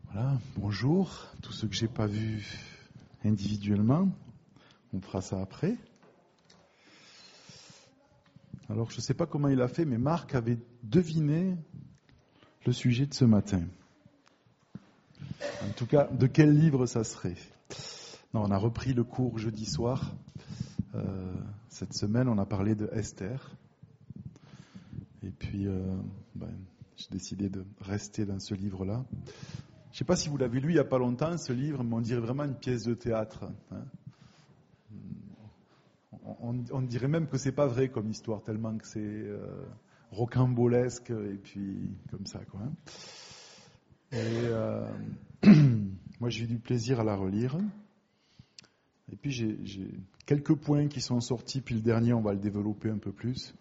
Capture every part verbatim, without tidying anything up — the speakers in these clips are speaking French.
Voilà, bonjour, tous ceux que j'ai pas vus individuellement, on fera ça après. Alors je ne sais pas comment il a fait, mais Marc avait deviné le sujet de ce matin. En tout cas, de quel livre ça serait? Non, on a repris le cours jeudi soir. Euh, cette semaine, on a parlé de Esther. Et puis, euh, ben, j'ai décidé de rester dans ce livre-là. Je ne sais pas si vous l'avez lu il n'y a pas longtemps, ce livre, mais on dirait vraiment une pièce de théâtre. Hein. On, on, on dirait même que c'est pas vrai comme histoire, tellement que c'est euh, rocambolesque et puis comme ça, quoi. Et euh, moi, j'ai eu du plaisir à la relire. Et puis, j'ai, j'ai quelques points qui sont sortis, puis le dernier, on va le développer un peu plus.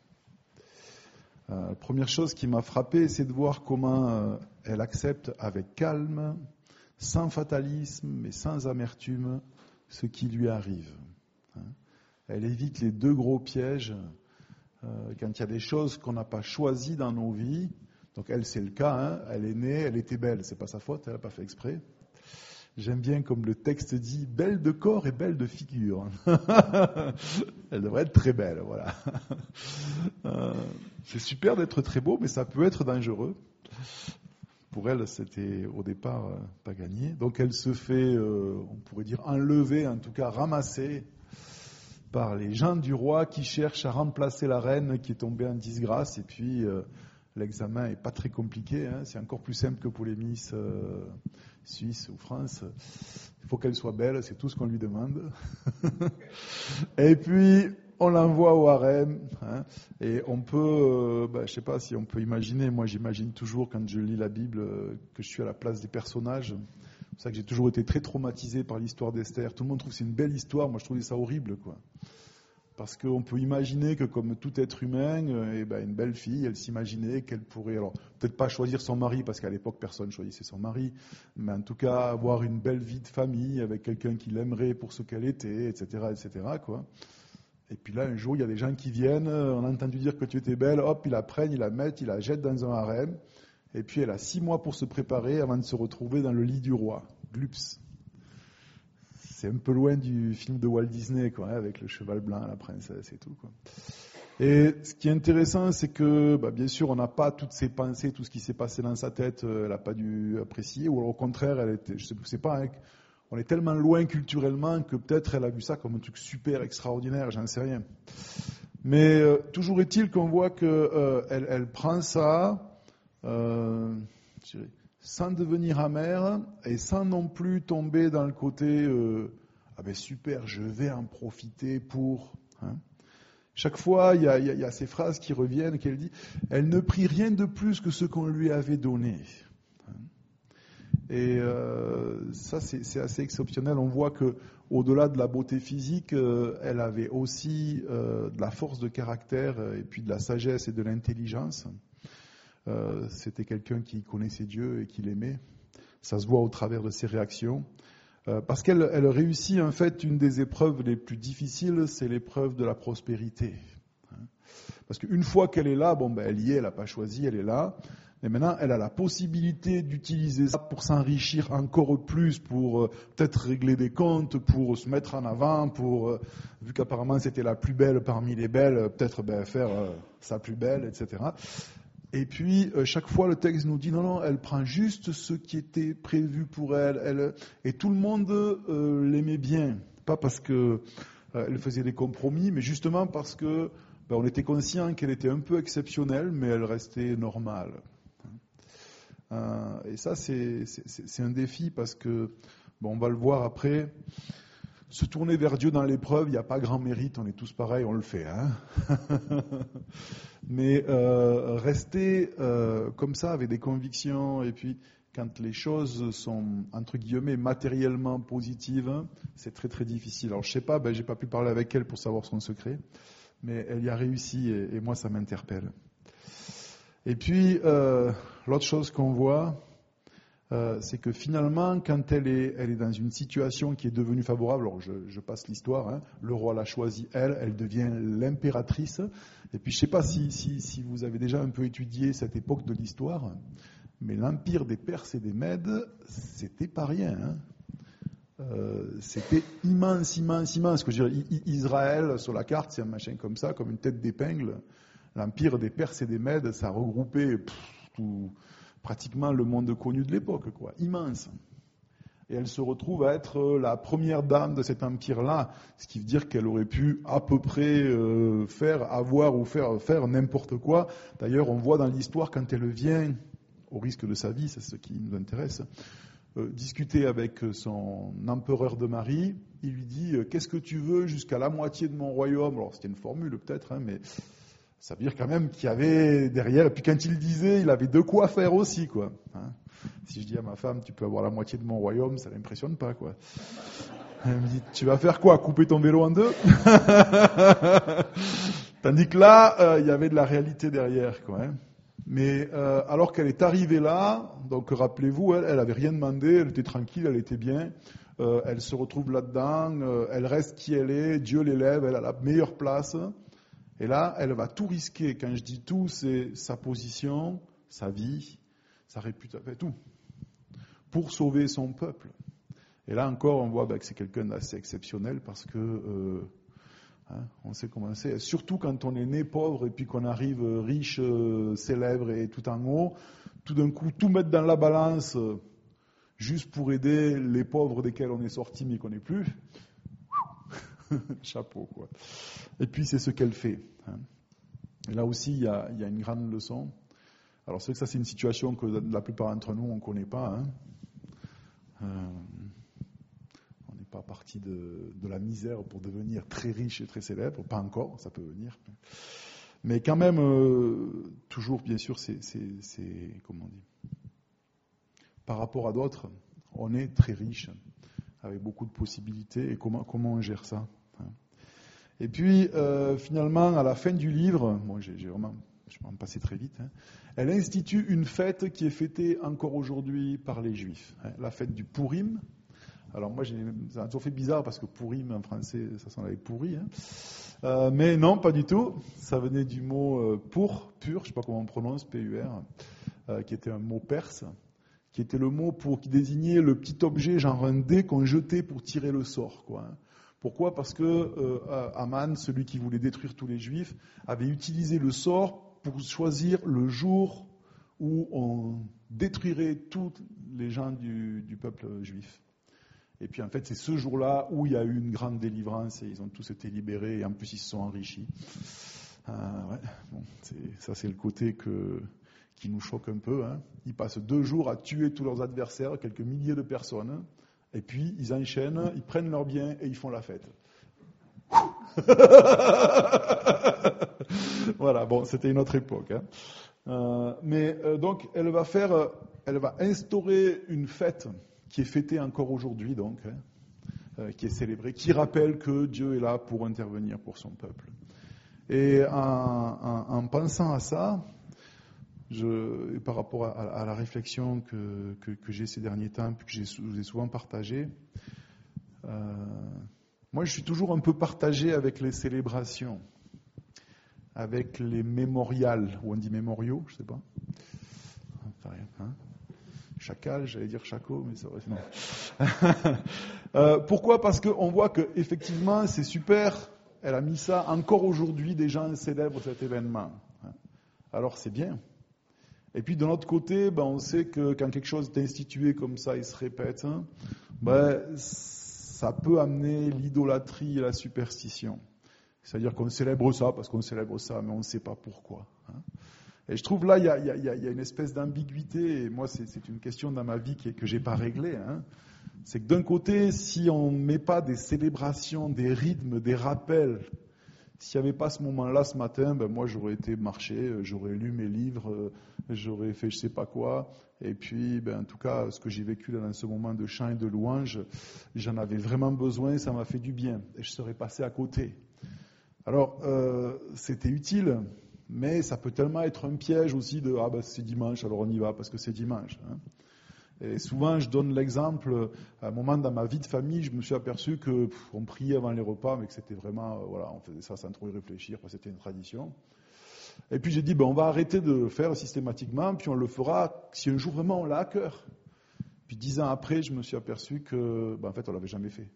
Euh, première chose qui m'a frappé, c'est de voir comment euh, elle accepte avec calme, sans fatalisme et sans amertume, ce qui lui arrive. Hein. Elle évite les deux gros pièges euh, quand il y a des choses qu'on n'a pas choisies dans nos vies. Donc elle, c'est le cas. Hein, elle est née, elle était belle, c'est pas sa faute, elle n'a pas fait exprès. J'aime bien comme le texte dit, belle de corps et belle de figure. Elle devrait être très belle, voilà. Euh, c'est super d'être très beau, mais ça peut être dangereux. Pour elle, c'était au départ euh, pas gagné. Donc elle se fait, euh, on pourrait dire, enlever, en tout cas ramasser par les gens du roi qui cherchent à remplacer la reine qui est tombée en disgrâce. Et puis euh, l'examen est pas très compliqué, hein, c'est encore plus simple que pour les Miss euh, Suisse ou France. Il faut qu'elle soit belle, c'est tout ce qu'on lui demande. Et puis on l'envoie au harem, hein, et on peut, euh, ben, je sais pas si on peut imaginer, moi j'imagine toujours quand je lis la Bible euh, que je suis à la place des personnages. C'est pour ça que j'ai toujours été très traumatisé par l'histoire d'Esther. Tout le monde trouve que c'est une belle histoire, moi je trouvais ça horrible, quoi. Parce qu'on peut imaginer que comme tout être humain, euh, eh ben, une belle fille, elle s'imaginait qu'elle pourrait, alors peut-être pas choisir son mari, parce qu'à l'époque personne choisissait son mari, mais en tout cas avoir une belle vie de famille avec quelqu'un qui l'aimerait pour ce qu'elle était, et cetera, et cetera, quoi. Et puis là, un jour, il y a des gens qui viennent, on a entendu dire que tu étais belle, hop, ils la prennent, ils la mettent, ils la jettent dans un harem, et puis elle a six mois pour se préparer avant de se retrouver dans le lit du roi, Glups. C'est un peu loin du film de Walt Disney, quoi, hein, avec le cheval blanc, la princesse et tout, quoi. Et ce qui est intéressant, c'est que, bah, bien sûr, on n'a pas toutes ses pensées, tout ce qui s'est passé dans sa tête, euh, elle n'a pas dû apprécier, ou alors, au contraire, elle était, je ne sais, sais pas, hein, on est tellement loin culturellement que peut-être elle a vu ça comme un truc super extraordinaire, j'en sais rien. Mais euh, toujours est-il qu'on voit qu'elle euh, elle prend ça, euh, je dirais, sans devenir amère et sans non plus tomber dans le côté euh, ah ben super, je vais en profiter pour. Hein. Chaque fois, il y, y, y a ces phrases qui reviennent, qu'elle dit, elle ne prit rien de plus que ce qu'on lui avait donné. Hein. Et euh, ça, c'est, c'est assez exceptionnel. On voit que, au-delà de la beauté physique, euh, elle avait aussi euh, de la force de caractère et puis de la sagesse et de l'intelligence. Euh, c'était quelqu'un qui connaissait Dieu et qui l'aimait. Ça se voit au travers de ses réactions. Euh, parce qu'elle elle réussit, en fait, une des épreuves les plus difficiles, c'est l'épreuve de la prospérité. Parce qu'une fois qu'elle est là, bon, ben, elle y est, elle n'a pas choisi, elle est là. Et maintenant, elle a la possibilité d'utiliser ça pour s'enrichir encore plus, pour euh, peut-être régler des comptes, pour se mettre en avant, pour, euh, vu qu'apparemment c'était la plus belle parmi les belles, peut-être ben, faire euh, sa plus belle, et cetera. Et puis, euh, chaque fois, le texte nous dit, non, non, elle prend juste ce qui était prévu pour elle. elle et tout le monde euh, l'aimait bien. Pas parce qu'elle euh, faisait des compromis, mais justement parce que ben, on était conscient qu'elle était un peu exceptionnelle, mais elle restait normale. Euh, et ça, c'est, c'est, c'est un défi parce que, bon, on va le voir après, se tourner vers Dieu dans l'épreuve, il n'y a pas grand mérite, on est tous pareils, on le fait. Hein. Mais euh, rester euh, comme ça avec des convictions, et puis quand les choses sont, entre guillemets, matériellement positives, c'est très très difficile. Alors je sais pas, ben, j'ai pas pu parler avec elle pour savoir son secret, mais elle y a réussi et, et moi ça m'interpelle. Et puis, euh, l'autre chose qu'on voit, euh, c'est que finalement, quand elle est, elle est dans une situation qui est devenue favorable, alors je, je passe l'histoire, hein, le roi l'a choisie, elle, elle devient l'impératrice. Et puis, je ne sais pas si, si, si vous avez déjà un peu étudié cette époque de l'histoire, Mais l'empire des Perses et des Mèdes, c'était pas rien. Hein. Euh, c'était immense, immense, immense. Que je veux dire, Israël, sur la carte, c'est un machin comme ça, comme une tête d'épingle. L'empire des Perses et des Mèdes, ça regroupait pff, tout, pratiquement le monde connu de l'époque, quoi. Immense. Et elle se retrouve à être la première dame de cet empire-là, ce qui veut dire qu'elle aurait pu à peu près euh, faire, avoir ou faire, faire n'importe quoi. D'ailleurs, on voit dans l'histoire, quand elle vient, au risque de sa vie, c'est ce qui nous intéresse, euh, discuter avec son empereur de mari, il lui dit euh, « Qu'est-ce que tu veux jusqu'à la moitié de mon royaume ?» Alors, c'était une formule peut-être, hein, mais ça veut dire quand même qu'il y avait derrière, et puis quand il disait, il avait de quoi faire aussi, quoi. Hein. Si je dis à ma femme, tu peux avoir la moitié de mon royaume, ça l'impressionne pas, quoi. Elle me dit, tu vas faire quoi? Couper ton vélo en deux? Tandis que là, euh, il y avait de la réalité derrière, quoi. Hein. Mais euh, alors qu'elle est arrivée là, donc rappelez-vous, elle, elle avait rien demandé, elle était tranquille, elle était bien. Euh, elle se retrouve là-dedans, euh, elle reste qui elle est, Dieu l'élève, elle a la meilleure place. Et là, elle va tout risquer. Quand je dis tout, c'est sa position, sa vie, sa réputation, tout, pour sauver son peuple. Et là encore, on voit bah, que c'est quelqu'un d'assez exceptionnel parce que euh, hein, on sait comment c'est. Surtout quand on est né pauvre et puis qu'on arrive riche, euh, célèbre et tout en haut, tout d'un coup, tout mettre dans la balance euh, juste pour aider les pauvres desquels on est sorti mais qu'on n'est plus. Chapeau, quoi. Et puis, c'est ce qu'elle fait. Hein. Et là aussi, il y a, il y a une grande leçon. Alors, c'est vrai que ça, c'est une situation que la plupart d'entre nous, on ne connaît pas. Hein. Euh, on n'est pas parti de, de la misère pour devenir très riche et très célèbre. Pas encore, ça peut venir. Mais quand même, euh, toujours, bien sûr, c'est, c'est, c'est, comment on dit, par rapport à d'autres, on est très riche, avec beaucoup de possibilités. Et comment, comment on gère ça? Et puis, euh, finalement, à la fin du livre, bon, j'ai, j'ai vraiment, je vais en passer très vite, hein, elle institue une fête qui est fêtée encore aujourd'hui par les Juifs, hein, la fête du Purim. Alors moi, j'ai, ça a toujours fait bizarre parce que Purim en français, ça s'en avait pourri. Hein. Euh, mais non, pas du tout. Ça venait du mot euh, pour, pur, je ne sais pas comment on prononce, P U R, euh, qui était un mot perse, qui était le mot pour qui désignait le petit objet, genre un dé qu'on jetait pour tirer le sort, quoi. Hein. Pourquoi ? Parce que euh, Aman, celui qui voulait détruire tous les Juifs, avait utilisé le sort pour choisir le jour où on détruirait tous les gens du, du peuple juif. Et puis en fait, c'est ce jour-là où il y a eu une grande délivrance et ils ont tous été libérés et en plus ils se sont enrichis. Euh, ouais, bon, c'est, ça c'est le côté que, qui nous choque un peu. Hein. Ils passent deux jours à tuer tous leurs adversaires, quelques milliers de personnes. Et puis, ils enchaînent, ils prennent leurs biens et ils font la fête. Voilà, bon, c'était une autre époque. Hein. Euh, mais euh, donc, elle va faire, euh, elle va instaurer une fête qui est fêtée encore aujourd'hui, donc, hein, euh, qui est célébrée, qui rappelle que Dieu est là pour intervenir pour son peuple. Et en, en, en pensant à ça, Je, par rapport à, à la réflexion que, que, que j'ai ces derniers temps, que j'ai, je vous ai souvent partagée, euh, moi je suis toujours un peu partagé avec les célébrations, avec les mémorials, ou on dit mémoriaux, je ne sais pas. Enfin, hein, chacal, j'allais dire chaco, mais c'est vrai, non. euh, pourquoi ? Parce qu'on voit qu'effectivement c'est super, elle a mis ça, encore aujourd'hui des gens célèbrent cet événement. Alors c'est bien. Et puis de l'autre côté, ben, on sait que quand quelque chose est institué comme ça, il se répète, hein, ben, ça peut amener l'idolâtrie et la superstition. C'est-à-dire qu'on célèbre ça parce qu'on célèbre ça, mais on ne sait pas pourquoi. Hein. Et je trouve là, il y a, y, a, y a une espèce d'ambiguïté, et moi c'est, c'est une question dans ma vie qui est, que je n'ai pas réglée. Hein. C'est que d'un côté, si on ne met pas des célébrations, des rythmes, des rappels, s'il n'y avait pas ce moment-là, ce matin, ben moi j'aurais été marcher, j'aurais lu mes livres, j'aurais fait je ne sais pas quoi. Et puis, ben, en tout cas, ce que j'ai vécu dans ce moment de chant et de louange, j'en avais vraiment besoin, ça m'a fait du bien. Et je serais passé à côté. Alors, euh, c'était utile, mais ça peut tellement être un piège aussi de « Ah ben c'est dimanche, alors on y va parce que c'est dimanche hein. ». Et souvent, je donne l'exemple, à un moment dans ma vie de famille, je me suis aperçu que pff, on priait avant les repas, mais que c'était vraiment, euh, voilà, on faisait ça sans trop y réfléchir, parce que c'était une tradition. Et puis j'ai dit, ben, on va arrêter de le faire systématiquement, puis on le fera si un jour vraiment on l'a à cœur. Puis dix ans après, je me suis aperçu que, ben, en fait, on l'avait jamais fait.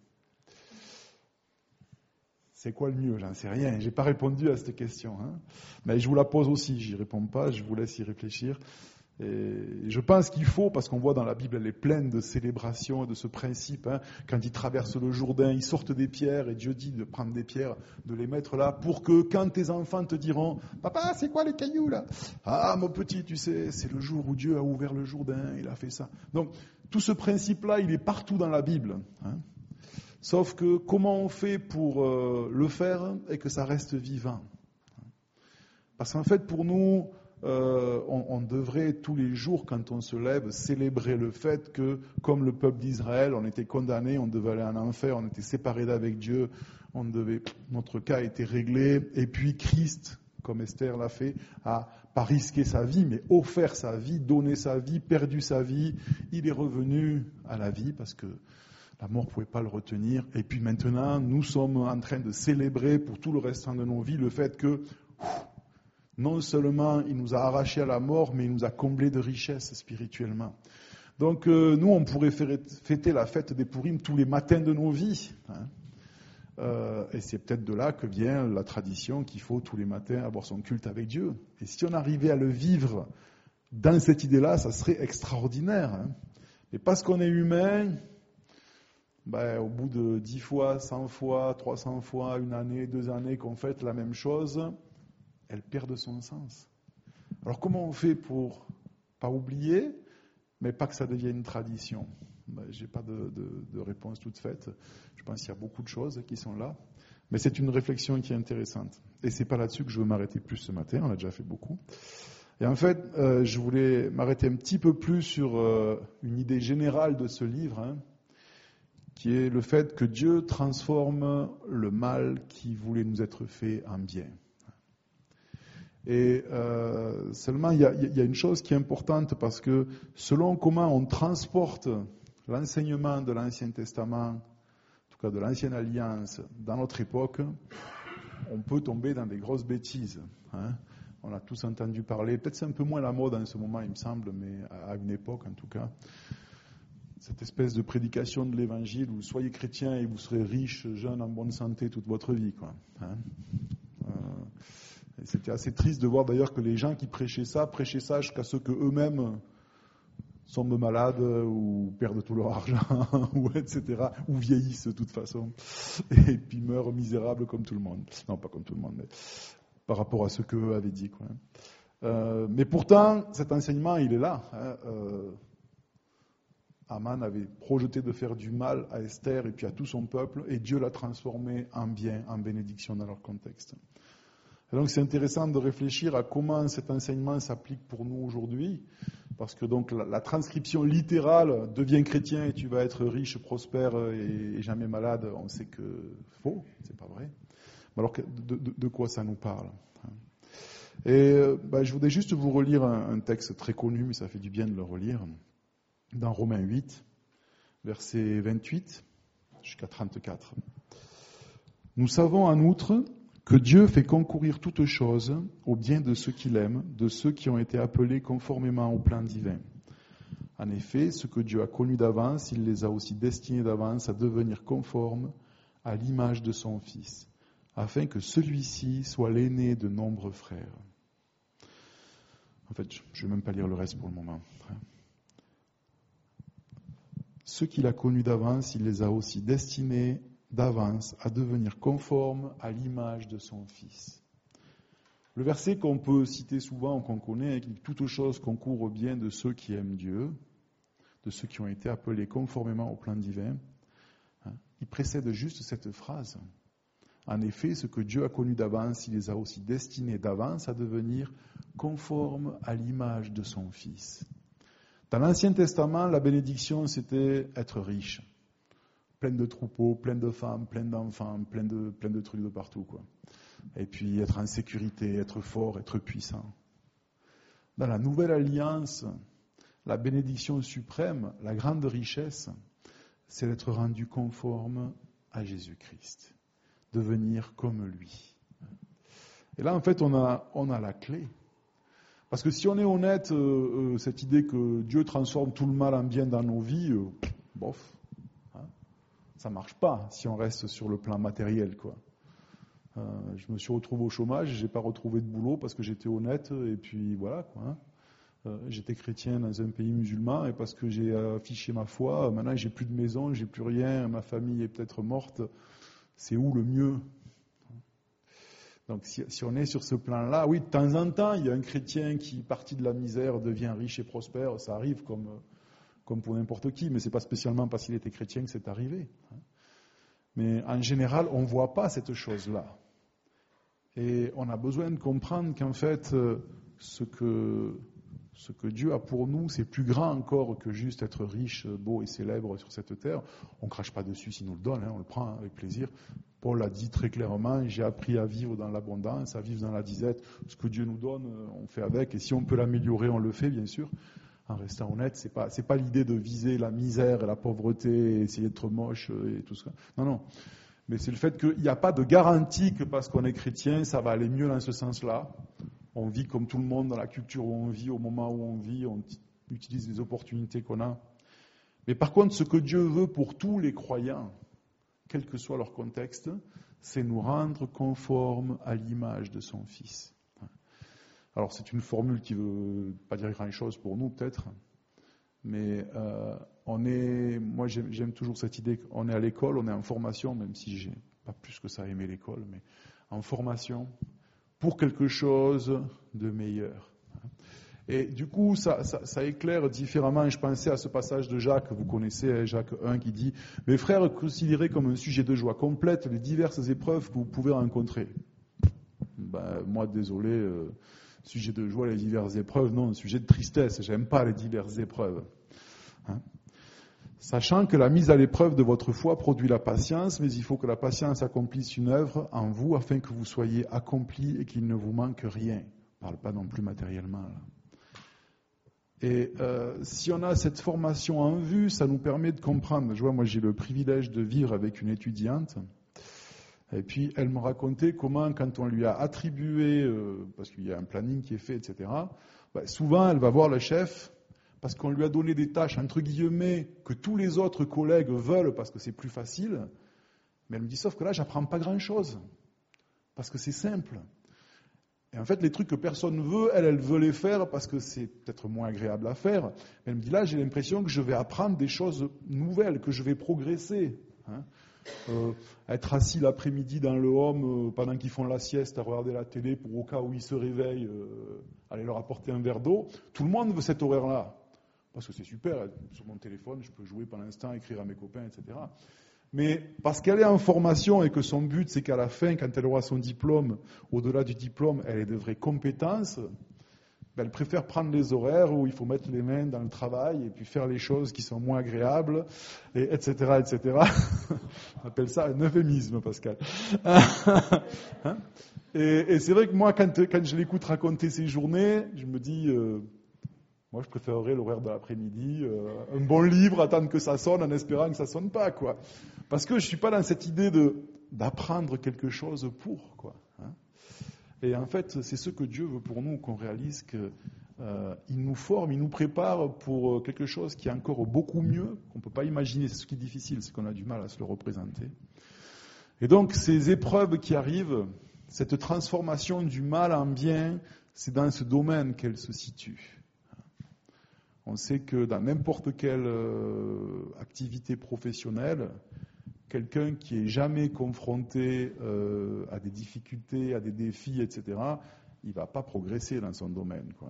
C'est quoi le mieux? J'en sais rien. J'ai pas répondu à cette question. Hein. Mais je vous la pose aussi. J'y réponds pas. Je vous laisse y réfléchir. Et je pense qu'il faut, parce qu'on voit dans la Bible, elle est pleine de célébrations, de ce principe. Hein. Quand ils traversent le Jourdain, ils sortent des pierres, et Dieu dit de prendre des pierres, de les mettre là, pour que quand tes enfants te diront « Papa, c'est quoi les cailloux là ?»« Ah, mon petit, tu sais, c'est le jour où Dieu a ouvert le Jourdain, il a fait ça. » Donc, tout ce principe-là, il est partout dans la Bible. Hein. Sauf que comment on fait pour euh, le faire et que ça reste vivant? Parce qu'en fait, pour nous, euh, on, on devrait tous les jours, quand on se lève, célébrer le fait que, comme le peuple d'Israël, on était condamné, on devait aller en enfer, on était séparés d'avec Dieu, on devait, notre cas était réglé, et puis Christ, comme Esther l'a fait, a pas risqué sa vie, mais offert sa vie, donné sa vie, perdu sa vie. Il est revenu à la vie parce que la mort ne pouvait pas le retenir. Et puis maintenant, nous sommes en train de célébrer pour tout le restant de nos vies le fait que ouf, non seulement il nous a arrachés à la mort, mais il nous a comblés de richesses spirituellement. Donc euh, nous, on pourrait faire, fêter la fête des Pourim tous les matins de nos vies. Hein. Euh, et c'est peut-être de là que vient la tradition qu'il faut tous les matins avoir son culte avec Dieu. Et si on arrivait à le vivre dans cette idée-là, ça serait extraordinaire. Hein. Et parce qu'on est humain... Ben, au bout de dix fois, cent fois, trois cents fois, une année, deux années qu'on fait la même chose, elle perd de son sens. Alors comment on fait pour pas oublier, mais pas que ça devienne une tradition? Ben, je n'ai pas de, de, de réponse toute faite. Je pense qu'il y a beaucoup de choses qui sont là. Mais c'est une réflexion qui est intéressante. Et c'est pas là-dessus que je veux m'arrêter plus ce matin, on a déjà fait beaucoup. Et en fait, euh, je voulais m'arrêter un petit peu plus sur euh, une idée générale de ce livre, hein, qui est le fait que Dieu transforme le mal qui voulait nous être fait en bien. Et euh, seulement, il y, a, il y a une chose qui est importante, parce que selon comment on transporte l'enseignement de l'Ancien Testament, en tout cas de l'Ancienne Alliance, dans notre époque, on peut tomber dans des grosses bêtises. Hein. On a tous entendu parler, peut-être c'est un peu moins la mode en ce moment, il me semble, mais à une époque en tout cas, cette espèce de prédication de l'évangile où soyez chrétien et vous serez riche, jeune, en bonne santé toute votre vie, quoi. Hein euh, et c'était assez triste de voir d'ailleurs que les gens qui prêchaient ça, prêchaient ça jusqu'à ce qu'eux-mêmes tombent malades ou perdent tout leur argent, ou et cetera, ou vieillissent de toute façon, et puis meurent misérables comme tout le monde. Non, pas comme tout le monde, mais par rapport à ce qu'eux avaient dit, quoi. Euh, mais pourtant, cet enseignement, il est là. Hein, euh, Aman avait projeté de faire du mal à Esther et puis à tout son peuple, et Dieu l'a transformé en bien, en bénédiction dans leur contexte. Et donc c'est intéressant de réfléchir à comment cet enseignement s'applique pour nous aujourd'hui, parce que donc la, la transcription littérale « deviens chrétien et tu vas être riche, prospère et, et jamais malade », on sait que faux, c'est pas vrai. Mais alors de, de, de quoi ça nous parle? Et ben, je voudrais juste vous relire un, un texte très connu, mais ça fait du bien de le relire. Dans Romains huit, verset vingt-huit jusqu'à trente-quatre. « Nous savons en outre que Dieu fait concourir toutes choses au bien de ceux qu'il aime, de ceux qui ont été appelés conformément au plan divin. En effet, ce que Dieu a connu d'avance, il les a aussi destinés d'avance à devenir conformes à l'image de son Fils, afin que celui-ci soit l'aîné de nombreux frères. » En fait, je ne vais même pas lire le reste pour le moment. Ceux qu'il a connus d'avance, il les a aussi destinés d'avance à devenir conformes à l'image de son Fils. Le verset qu'on peut citer souvent, qu'on connaît, qui dit « Toutes choses concourent au bien de ceux qui aiment Dieu, de ceux qui ont été appelés conformément au plan divin », il précède juste cette phrase. En effet, ce que Dieu a connu d'avance, il les a aussi destinés d'avance à devenir conformes à l'image de son Fils. Dans l'Ancien Testament, la bénédiction, c'était être riche. Plein de troupeaux, plein de femmes, plein d'enfants, plein de, plein de trucs de partout, quoi. Et puis être en sécurité, être fort, être puissant. Dans la Nouvelle Alliance, la bénédiction suprême, la grande richesse, c'est d'être rendu conforme à Jésus-Christ. Devenir comme lui. Et là, en fait, on a, on a la clé. Parce que si on est honnête, euh, euh, cette idée que Dieu transforme tout le mal en bien dans nos vies, euh, bof, hein, ça ne marche pas si on reste sur le plan matériel, quoi. Euh, je me suis retrouvé au chômage, je n'ai pas retrouvé de boulot parce que j'étais honnête, et puis voilà, quoi. Hein. Euh, j'étais chrétien dans un pays musulman, et parce que j'ai affiché ma foi, maintenant j'ai plus de maison, j'ai plus rien, ma famille est peut-être morte. C'est où le mieux? Donc si, si on est sur ce plan-là, oui, de temps en temps, il y a un chrétien qui, parti de la misère, devient riche et prospère. Ça arrive comme, comme pour n'importe qui, mais ce n'est pas spécialement parce qu'il était chrétien que c'est arrivé. Mais en général, on ne voit pas cette chose-là. Et on a besoin de comprendre qu'en fait, ce que, ce que Dieu a pour nous, c'est plus grand encore que juste être riche, beau et célèbre sur cette terre. On ne crache pas dessus s'il nous le donne, hein, on le prend avec plaisir. Paul l'a dit très clairement, j'ai appris à vivre dans l'abondance, à vivre dans la disette. Ce que Dieu nous donne, on fait avec. Et si on peut l'améliorer, on le fait, bien sûr. En restant honnête, ce n'est pas, c'est pas l'idée de viser la misère et la pauvreté, et essayer d'être moche et tout ça. Non, non. Mais c'est le fait qu'il n'y a pas de garantie que parce qu'on est chrétien, ça va aller mieux dans ce sens-là. On vit comme tout le monde dans la culture où on vit, au moment où on vit, on utilise les opportunités qu'on a. Mais par contre, ce que Dieu veut pour tous les croyants, quel que soit leur contexte, c'est nous rendre conformes à l'image de son Fils. Alors c'est une formule qui ne veut pas dire grand-chose pour nous peut-être, mais euh, on est, moi j'aime, j'aime toujours cette idée qu'on est à l'école, on est en formation, même si j'ai pas plus que ça aimé l'école, mais en formation pour quelque chose de meilleur. Et du coup, ça, ça, ça éclaire différemment. Je pensais à ce passage de Jacques, vous connaissez, Jacques un, qui dit « Mes frères, considérez comme un sujet de joie complète les diverses épreuves que vous pouvez rencontrer. » Ben, moi, désolé, euh, sujet de joie, les diverses épreuves, non, un sujet de tristesse. J'aime pas les diverses épreuves. Hein? Sachant que la mise à l'épreuve de votre foi produit la patience, mais il faut que la patience accomplisse une œuvre en vous afin que vous soyez accomplis et qu'il ne vous manque rien. On ne parle pas non plus matériellement, là. Et euh, si on a cette formation en vue, ça nous permet de comprendre. Je vois, moi j'ai le privilège de vivre avec une étudiante, et puis elle me racontait comment, quand on lui a attribué, euh, parce qu'il y a un planning qui est fait, et cetera, bah, souvent elle va voir le chef, parce qu'on lui a donné des tâches, entre guillemets, que tous les autres collègues veulent, parce que c'est plus facile, mais elle me dit, sauf que là, j'apprends pas grand-chose, parce que c'est simple. Et en fait, les trucs que personne ne veut, elle, elle veut les faire parce que c'est peut-être moins agréable à faire. Mais elle me dit, là, j'ai l'impression que je vais apprendre des choses nouvelles, que je vais progresser. Hein. Euh, être assis l'après-midi dans le home, euh, pendant qu'ils font la sieste, à regarder la télé, pour au cas où ils se réveillent, euh, aller leur apporter un verre d'eau. Tout le monde veut cet horaire-là. Parce que c'est super, sur mon téléphone, je peux jouer pendant l'instant, écrire à mes copains, et cetera. Mais parce qu'elle est en formation et que son but, c'est qu'à la fin, quand elle aura son diplôme, au-delà du diplôme, elle ait de vraies compétences, ben elle préfère prendre les horaires où il faut mettre les mains dans le travail et puis faire les choses qui sont moins agréables, et, etc., et cetera. On appelle ça un euphémisme, Pascal. hein et, et c'est vrai que moi, quand, quand je l'écoute raconter ses journées, je me dis... Euh, Moi, je préférerais l'horaire de l'après-midi, euh, un bon livre, attendre que ça sonne en espérant que ça sonne pas, quoi. Parce que je suis pas dans cette idée de d'apprendre quelque chose pour, quoi. Hein. Et en fait, c'est ce que Dieu veut pour nous, qu'on réalise que euh, il nous forme, il nous prépare pour quelque chose qui est encore beaucoup mieux, qu'on peut pas imaginer. C'est ce qui est difficile, c'est qu'on a du mal à se le représenter. Et donc, ces épreuves qui arrivent, cette transformation du mal en bien, c'est dans ce domaine qu'elle se situe. On sait que dans n'importe quelle euh, activité professionnelle, quelqu'un qui est jamais confronté euh, à des difficultés, à des défis, et cetera, il ne va pas progresser dans son domaine, quoi.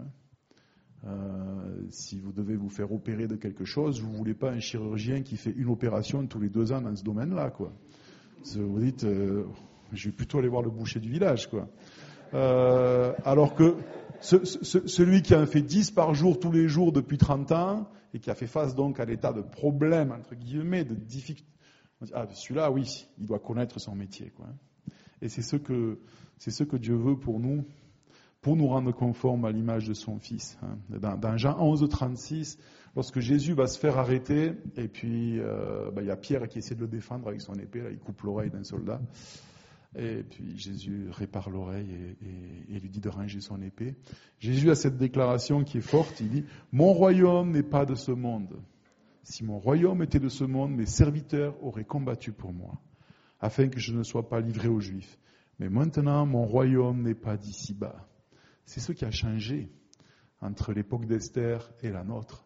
Euh, si vous devez vous faire opérer de quelque chose, vous ne voulez pas un chirurgien qui fait une opération tous les deux ans dans ce domaine-là, quoi. Vous dites, euh, je vais plutôt aller voir le boucher du village, quoi. Euh, alors que ce, ce, celui qui en fait dix par jour, tous les jours, depuis trente ans, et qui a fait face donc à l'état de problème, entre guillemets, de difficulté, ah, celui-là, oui, il doit connaître son métier, quoi. Et c'est ce que, c'est ce que Dieu veut pour nous, pour nous rendre conformes à l'image de son Fils. Dans, dans Jean onze, trente-six, lorsque Jésus va se faire arrêter, et puis euh, bah, il y a Pierre qui essaie de le défendre avec son épée, là, il coupe l'oreille d'un soldat. Et puis Jésus répare l'oreille et, et, et lui dit de ranger son épée. Jésus a cette déclaration qui est forte, il dit « Mon royaume n'est pas de ce monde. Si mon royaume était de ce monde, mes serviteurs auraient combattu pour moi, afin que je ne sois pas livré aux Juifs. Mais maintenant, mon royaume n'est pas d'ici-bas. » C'est ce qui a changé entre l'époque d'Esther et la nôtre.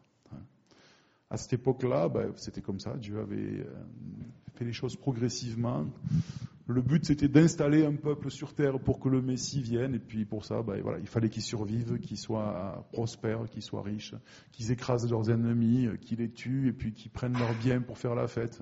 À cette époque-là, ben, c'était comme ça, Dieu avait fait les choses progressivement. Le but, c'était d'installer un peuple sur terre pour que le Messie vienne. Et puis pour ça, ben, voilà, il fallait qu'ils survivent, qu'ils soient prospères, qu'ils soient riches, qu'ils écrasent leurs ennemis, qu'ils les tuent et puis qu'ils prennent leurs biens pour faire la fête.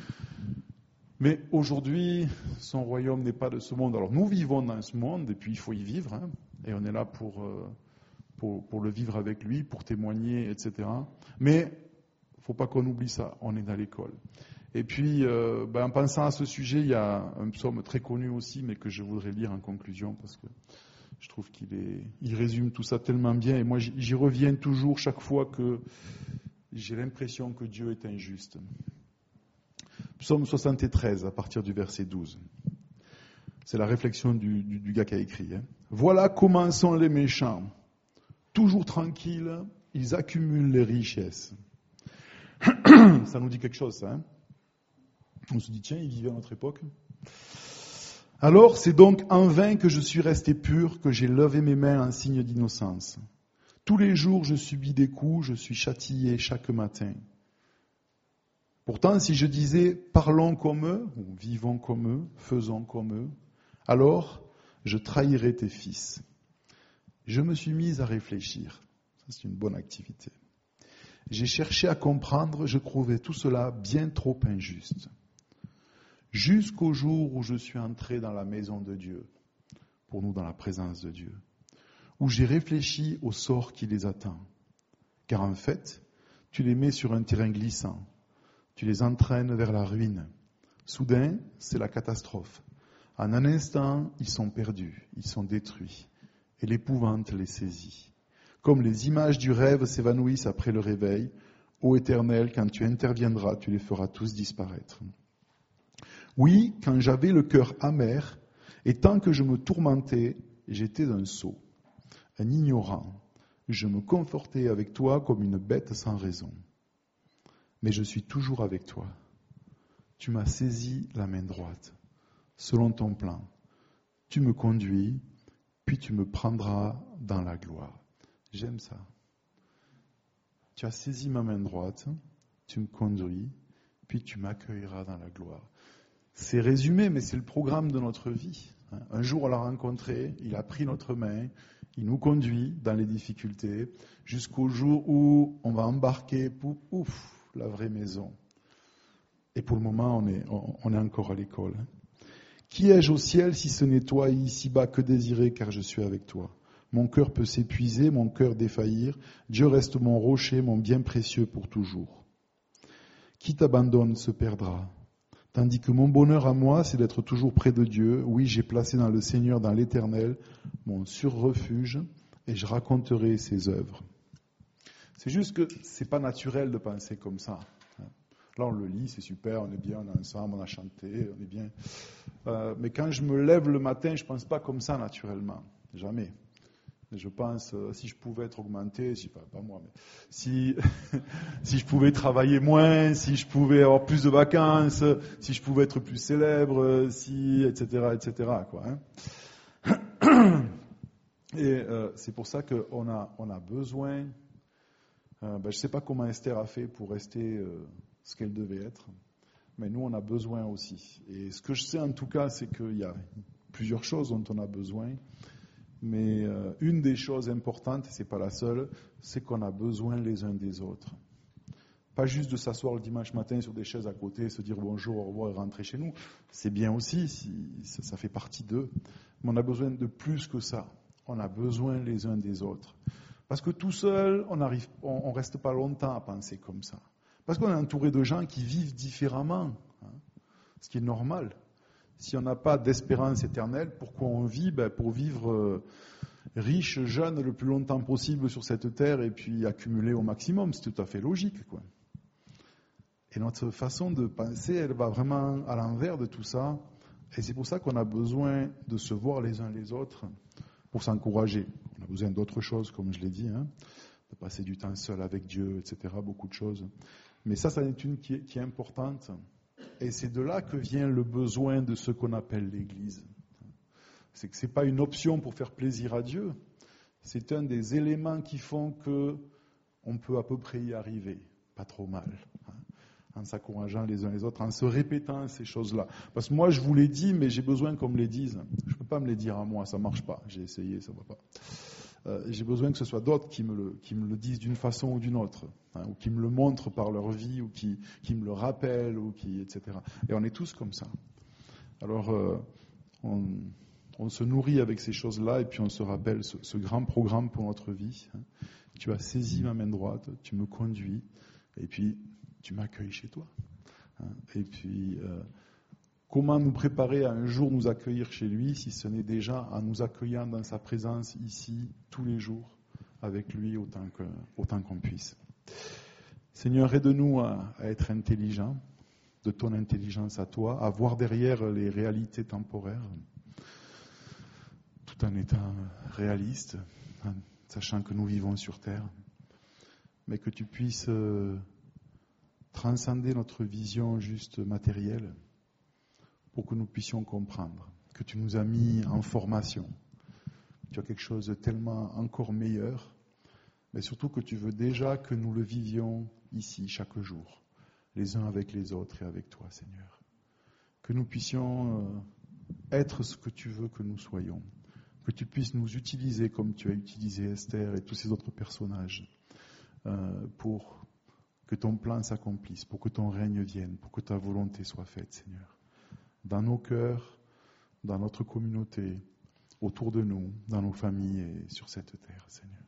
Mais aujourd'hui, son royaume n'est pas de ce monde. Alors nous vivons dans ce monde et puis il faut y vivre. Hein, et on est là pour, pour, pour le vivre avec lui, pour témoigner, et cetera. Mais il ne faut pas qu'on oublie ça, on est à l'école. Et puis, euh, ben, en pensant à ce sujet, il y a un psaume très connu aussi, mais que je voudrais lire en conclusion, parce que je trouve qu'il est, il résume tout ça tellement bien. Et moi, j'y reviens toujours chaque fois que j'ai l'impression que Dieu est injuste. Psaume soixante-treize, à partir du verset douze. C'est la réflexion du, du, du gars qui a écrit. Hein. Voilà comment sont les méchants. Toujours tranquilles, ils accumulent les richesses. Ça nous dit quelque chose, ça. Hein. On se dit, tiens, il vivait à notre époque. Alors, c'est donc en vain que je suis resté pur, que j'ai levé mes mains en signe d'innocence. Tous les jours, je subis des coups, je suis châtié chaque matin. Pourtant, si je disais, parlons comme eux, ou vivons comme eux, faisons comme eux, alors je trahirais tes fils. Je me suis mis à réfléchir. Ça, c'est une bonne activité. J'ai cherché à comprendre, je trouvais tout cela bien trop injuste. Jusqu'au jour où je suis entré dans la maison de Dieu, pour nous dans la présence de Dieu, où j'ai réfléchi au sort qui les attend. Car en fait, tu les mets sur un terrain glissant, tu les entraînes vers la ruine. Soudain, c'est la catastrophe. En un instant, ils sont perdus, ils sont détruits, et l'épouvante les saisit. Comme les images du rêve s'évanouissent après le réveil, ô Éternel, quand tu interviendras, tu les feras tous disparaître. Oui, quand j'avais le cœur amer, et tant que je me tourmentais, j'étais un sot, un ignorant. Je me confortais avec toi comme une bête sans raison. Mais je suis toujours avec toi. Tu m'as saisi la main droite, selon ton plan. Tu me conduis, puis tu me prendras dans la gloire. J'aime ça. Tu as saisi ma main droite, tu me conduis, puis tu m'accueilleras dans la gloire. C'est résumé, mais c'est le programme de notre vie. Un jour, on l'a rencontré, il a pris notre main, il nous conduit dans les difficultés, jusqu'au jour où on va embarquer pour, ouf, la vraie maison. Et pour le moment, on est, on est encore à l'école. Qui ai-je au ciel si ce n'est toi, et ici-bas que désirer, car je suis avec toi. Mon cœur peut s'épuiser, mon cœur défaillir. Dieu reste mon rocher, mon bien précieux pour toujours. Qui t'abandonne se perdra. Tandis que mon bonheur à moi, c'est d'être toujours près de Dieu. Oui, j'ai placé dans le Seigneur, dans l'Éternel, mon sur-refuge, et je raconterai ses œuvres. C'est juste que c'est pas naturel de penser comme ça. Là, on le lit, c'est super, on est bien, on est ensemble, on a chanté, on est bien. Euh, mais quand je me lève le matin, je pense pas comme ça naturellement. Jamais. Je pense, euh, si je pouvais être augmenté, si, enfin, pas moi, mais si, si je pouvais travailler moins, si je pouvais avoir plus de vacances, si je pouvais être plus célèbre, si, et cetera, et cetera, quoi, hein. Et euh, c'est pour ça qu'on a, on a besoin, euh, ben, je ne sais pas comment Esther a fait pour rester euh, ce qu'elle devait être, mais nous, on a besoin aussi. Et ce que je sais en tout cas, c'est qu'il y a plusieurs choses dont on a besoin. Mais euh, une des choses importantes, et ce n'est pas la seule, c'est qu'on a besoin les uns des autres. Pas juste de s'asseoir le dimanche matin sur des chaises à côté, se dire bonjour, au revoir et rentrer chez nous. C'est bien aussi, si, ça, ça fait partie d'eux. Mais on a besoin de plus que ça. On a besoin les uns des autres. Parce que tout seul, on ne on, on reste pas longtemps à penser comme ça. Parce qu'on est entouré de gens qui vivent différemment, hein, ce qui est normal. Si on n'a pas d'espérance éternelle, pourquoi on vit? Ben pour vivre euh, riche, jeune, le plus longtemps possible sur cette terre et puis accumuler au maximum. C'est tout à fait logique, quoi. Et notre façon de penser, elle va vraiment à l'envers de tout ça. Et c'est pour ça qu'on a besoin de se voir les uns les autres pour s'encourager. On a besoin d'autres choses, comme je l'ai dit, hein, de passer du temps seul avec Dieu, et cetera, beaucoup de choses. Mais ça, ça en est une qui est, qui est importante. Et c'est de là que vient le besoin de ce qu'on appelle l'Église. C'est que ce n'est pas une option pour faire plaisir à Dieu. C'est un des éléments qui font qu'on peut à peu près y arriver. Pas trop mal. Hein, en s'encourageant les uns les autres, en se répétant ces choses-là. Parce que moi, je vous l'ai dit, mais j'ai besoin qu'on me les dise. Je ne peux pas me les dire à moi, ça ne marche pas. J'ai essayé, ça ne va pas. Euh, j'ai besoin que ce soit d'autres qui me le, qui me le disent d'une façon ou d'une autre, hein, ou qui me le montrent par leur vie, ou qui, qui me le rappellent, ou qui, et cetera. Et on est tous comme ça. Alors, euh, on, on se nourrit avec ces choses-là, et puis on se rappelle ce, ce grand programme pour notre vie. Hein. Tu as saisi ma main droite, tu me conduis, et puis tu m'accueilles chez toi. Hein. Et puis... Euh, Comment nous préparer à un jour nous accueillir chez lui, si ce n'est déjà en nous accueillant dans sa présence ici, tous les jours, avec lui, autant, que, autant qu'on puisse. Seigneur, aide-nous à, à être intelligents, de ton intelligence à toi, à voir derrière les réalités temporaires, tout en étant réaliste, en sachant que nous vivons sur terre, mais que tu puisses euh, transcender notre vision juste matérielle, pour que nous puissions comprendre que tu nous as mis en formation. Tu as quelque chose de tellement encore meilleur, mais surtout que tu veux déjà que nous le vivions ici, chaque jour, les uns avec les autres et avec toi, Seigneur. Que nous puissions être ce que tu veux que nous soyons. Que tu puisses nous utiliser comme tu as utilisé Esther et tous ces autres personnages euh, pour que ton plan s'accomplisse, pour que ton règne vienne, pour que ta volonté soit faite, Seigneur. Dans nos cœurs, dans notre communauté, autour de nous, dans nos familles et sur cette terre, Seigneur.